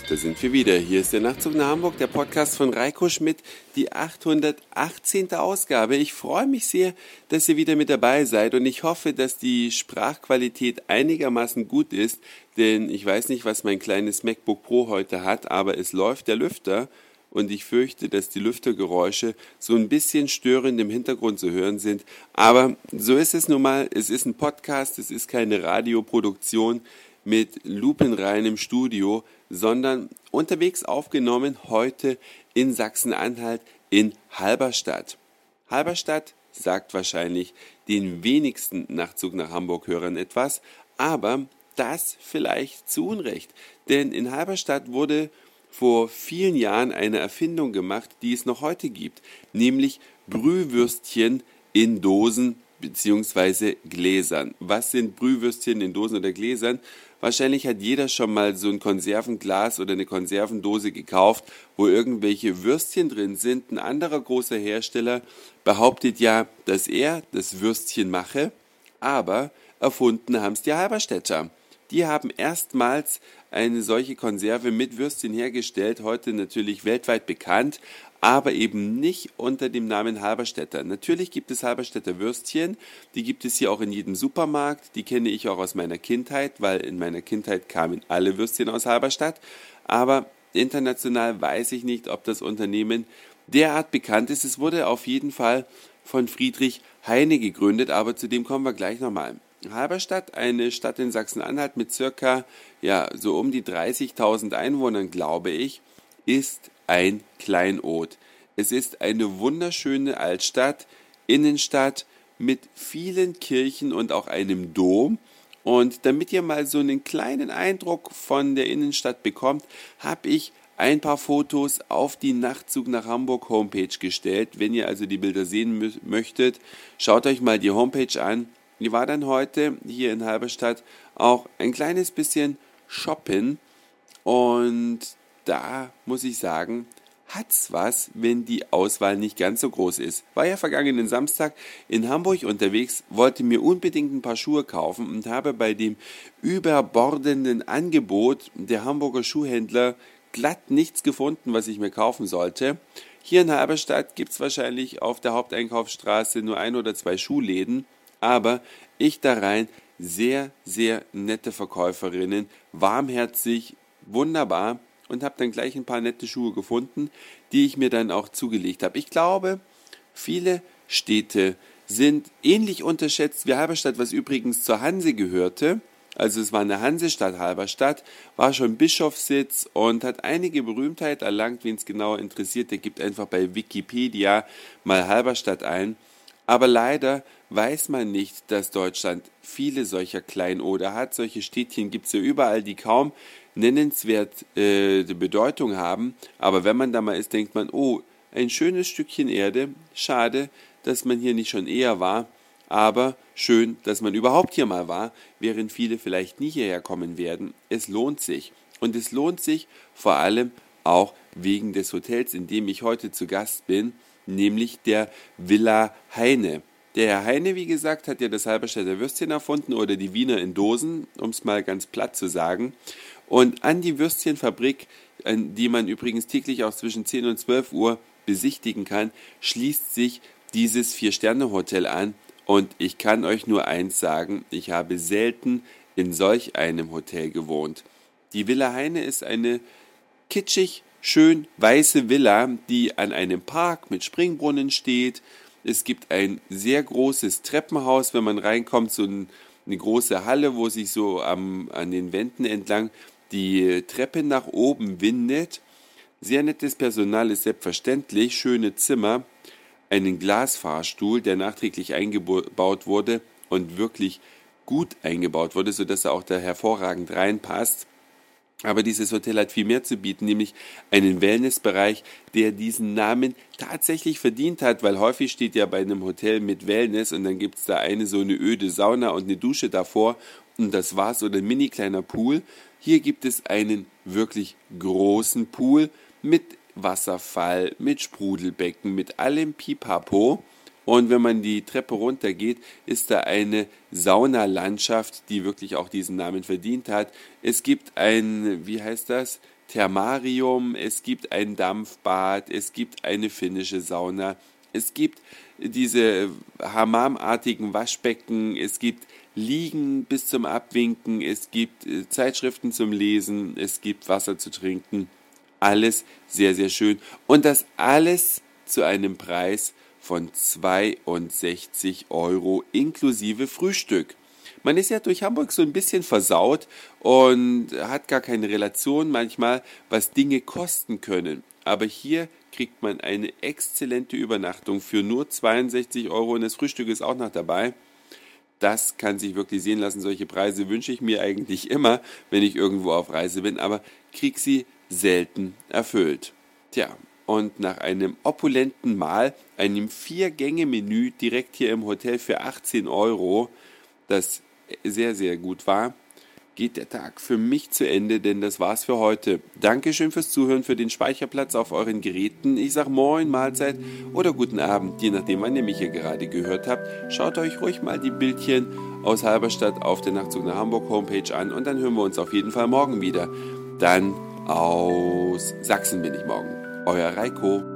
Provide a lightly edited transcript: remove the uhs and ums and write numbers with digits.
Da sind wir wieder. Hier ist der Nachtzug nach Hamburg, der Podcast von Reiko Schmidt, die 818. Ausgabe. Ich freue mich sehr, dass ihr wieder mit dabei seid und ich hoffe, dass die Sprachqualität einigermaßen gut ist, denn ich weiß nicht, was mein kleines MacBook Pro heute hat, aber es läuft der Lüfter und ich fürchte, dass die Lüftergeräusche so ein bisschen störend im Hintergrund zu hören sind. Aber so ist es nun mal. Es ist ein Podcast, es ist keine Radioproduktion mit lupenreinem Studio, sondern unterwegs aufgenommen heute in Sachsen-Anhalt in Halberstadt. Halberstadt sagt wahrscheinlich den wenigsten Nachtzug nach Hamburg-Hörern etwas, aber das vielleicht zu Unrecht, denn in Halberstadt wurde vor vielen Jahren eine Erfindung gemacht, die es noch heute gibt, nämlich Brühwürstchen in Dosen bzw. Gläsern. Was sind Brühwürstchen in Dosen oder Gläsern? Wahrscheinlich hat jeder schon mal so ein Konservenglas oder eine Konservendose gekauft, wo irgendwelche Würstchen drin sind. Ein anderer großer Hersteller behauptet ja, dass er das Würstchen mache, aber erfunden haben es die Halberstädter. Die haben erstmals eine solche Konserve mit Würstchen hergestellt, heute natürlich weltweit bekannt, aber eben nicht unter dem Namen Halberstädter. Natürlich gibt es Halberstädter Würstchen, die gibt es hier auch in jedem Supermarkt, die kenne ich auch aus meiner Kindheit, weil in meiner Kindheit kamen alle Würstchen aus Halberstadt, aber international weiß ich nicht, ob das Unternehmen derart bekannt ist. Es wurde auf jeden Fall von Friedrich Heine gegründet, aber zu dem kommen wir gleich nochmal. Halberstadt, eine Stadt in Sachsen-Anhalt mit circa, so um die 30.000 Einwohnern, glaube ich, ist ein Kleinod. Es ist eine wunderschöne Altstadt, Innenstadt mit vielen Kirchen und auch einem Dom. Und damit ihr mal so einen kleinen Eindruck von der Innenstadt bekommt, habe ich ein paar Fotos auf die Nachtzug nach Hamburg Homepage gestellt. Wenn ihr also die Bilder sehen möchtet, schaut euch mal die Homepage an. Ich war dann heute hier in Halberstadt auch ein kleines bisschen shoppen und da muss ich sagen, hat's was, wenn die Auswahl nicht ganz so groß ist. War ja vergangenen Samstag in Hamburg unterwegs, wollte mir unbedingt ein paar Schuhe kaufen und habe bei dem überbordenden Angebot der Hamburger Schuhhändler glatt nichts gefunden, was ich mir kaufen sollte. Hier in Halberstadt gibt's wahrscheinlich auf der Haupteinkaufsstraße nur 1 oder 2 Schuhläden, aber ich da rein sehr, sehr nette Verkäuferinnen, warmherzig, wunderbar und habe dann gleich ein paar nette Schuhe gefunden, die ich mir dann auch zugelegt habe. Ich glaube, viele Städte sind ähnlich unterschätzt wie Halberstadt, was übrigens zur Hanse gehörte. Also es war eine Hansestadt Halberstadt, war schon Bischofssitz und hat einige Berühmtheit erlangt. Wen es genauer interessiert, der gibt einfach bei Wikipedia mal Halberstadt ein. Aber leider weiß man nicht, dass Deutschland viele solcher Kleinode hat. Solche Städtchen gibt es ja überall, die kaum nennenswert Bedeutung haben. Aber wenn man da mal ist, denkt man, oh, ein schönes Stückchen Erde. Schade, dass man hier nicht schon eher war. Aber schön, dass man überhaupt hier mal war, während viele vielleicht nie hierher kommen werden. Es lohnt sich. Und es lohnt sich vor allem auch wegen des Hotels, in dem ich heute zu Gast bin, nämlich der Villa Heine. Der Herr Heine, wie gesagt, hat ja das Halberstädter Würstchen erfunden oder die Wiener in Dosen, um es mal ganz platt zu sagen. Und an die Würstchenfabrik, die man übrigens täglich auch zwischen 10 und 12 Uhr besichtigen kann, schließt sich dieses 4-Sterne-Hotel an. Und ich kann euch nur eins sagen, ich habe selten in solch einem Hotel gewohnt. Die Villa Heine ist eine kitschig, schön weiße Villa, die an einem Park mit Springbrunnen steht. Es gibt ein sehr großes Treppenhaus, wenn man reinkommt, so eine große Halle, wo sich so an den Wänden entlang die Treppe nach oben windet. Sehr nettes Personal ist selbstverständlich, schöne Zimmer, einen Glasfahrstuhl, der nachträglich eingebaut wurde und wirklich gut eingebaut wurde, sodass er auch da hervorragend reinpasst. Aber dieses Hotel hat viel mehr zu bieten, nämlich einen Wellnessbereich, der diesen Namen tatsächlich verdient hat, weil häufig steht ja bei einem Hotel mit Wellness und dann gibt's da so eine öde Sauna und eine Dusche davor und das war's oder ein mini kleiner Pool. Hier gibt es einen wirklich großen Pool mit Wasserfall, mit Sprudelbecken, mit allem Pipapo. Und wenn man die Treppe runtergeht, ist da eine Saunalandschaft, die wirklich auch diesen Namen verdient hat. Es gibt ein, Thermarium, es gibt ein Dampfbad, es gibt eine finnische Sauna, es gibt diese hammamartigen Waschbecken, es gibt Liegen bis zum Abwinken, es gibt Zeitschriften zum Lesen, es gibt Wasser zu trinken. Alles sehr, sehr schön. Und das alles zu einem Preis von 62 € inklusive Frühstück. Man ist ja durch Hamburg so ein bisschen versaut und hat gar keine Relation manchmal, was Dinge kosten können. Aber hier kriegt man eine exzellente Übernachtung für nur 62 € und das Frühstück ist auch noch dabei. Das kann sich wirklich sehen lassen. Solche Preise wünsche ich mir eigentlich immer, wenn ich irgendwo auf Reise bin, aber krieg sie selten erfüllt. Tja, und nach einem opulenten Mahl, einem 4-Gänge-Menü direkt hier im Hotel für 18 €, das sehr, sehr gut war, geht der Tag für mich zu Ende, denn das war's für heute. Dankeschön fürs Zuhören, für den Speicherplatz auf euren Geräten. Ich sag Moin, Mahlzeit oder guten Abend, je nachdem, wann ihr mich hier gerade gehört habt. Schaut euch ruhig mal die Bildchen aus Halberstadt auf der Nachtzug nach Hamburg Homepage an und dann hören wir uns auf jeden Fall morgen wieder. Dann aus Sachsen bin ich morgen. Euer Reiko.